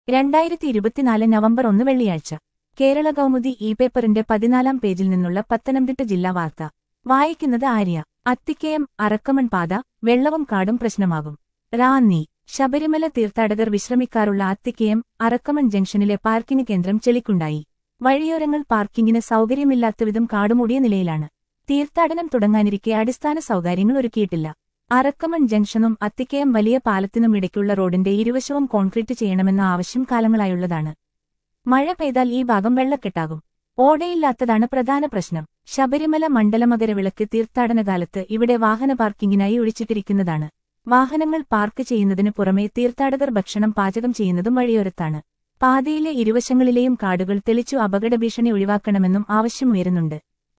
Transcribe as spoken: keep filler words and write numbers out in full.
രണ്ടായിരത്തി ഇരുപത്തിനാല് നവംബർ ഒന്ന് വെള്ളിയാഴ്ച കേരള കൗമുദി ഇ പേപ്പറിന്റെ പതിനാലാം പേജിൽ നിന്നുള്ള പത്തനംതിട്ട ജില്ലാ വാർത്ത വായിക്കുന്നത് ആര്യ. അത്തിക്കയം അറക്കമൺ പാത വെള്ളവും കാടും പ്രശ്നമാകും. റാന്നി. ശബരിമല തീർത്ഥാടകർ വിശ്രമിക്കാറുള്ള അത്തിക്കയം അറക്കമൺ ജംഗ്ഷനിലെ പാർക്കിംഗ് കേന്ദ്രം ചെളിക്കുണ്ടായി. വഴിയോരങ്ങൾ പാർക്കിംഗിന് സൗകര്യമില്ലാത്തവിധം കാടുമൂടിയ നിലയിലാണ്. തീർത്ഥാടനം തുടങ്ങാനിരിക്കെ അടിസ്ഥാന സൗകര്യങ്ങൾ ഒരുക്കിയിട്ടില്ല. അറക്കമൺ ജംഗ്ഷനും അത്തിക്കയം വലിയ പാലത്തിനും ഇടയ്ക്കുള്ള റോഡിന്റെ ഇരുവശവും കോൺക്രീറ്റ് ചെയ്യണമെന്ന ആവശ്യം കാലങ്ങളായുള്ളതാണ്. മഴ പെയ്താൽ ഈ ഭാഗം വെള്ളക്കെട്ടാകും. ഓടയില്ലാത്തതാണ് പ്രധാന പ്രശ്നം. ശബരിമല മണ്ഡലമകരവിളക്ക് തീർത്ഥാടനകാലത്ത് ഇവിടെ വാഹന പാർക്കിംഗിനായി ഒഴിച്ചിട്ടിരിക്കുന്നതാണ്. വാഹനങ്ങൾ പാർക്ക് ചെയ്യുന്നതിന് പുറമെ തീർത്ഥാടകർ ഭക്ഷണം പാചകം ചെയ്യുന്നതും വഴിയോരത്താണ്. പാതയിലെ ഇരുവശങ്ങളിലെയും കാടുകൾ തെളിച്ചു അപകടഭീഷണി ഒഴിവാക്കണമെന്നും ആവശ്യമുയരുന്നുണ്ട്.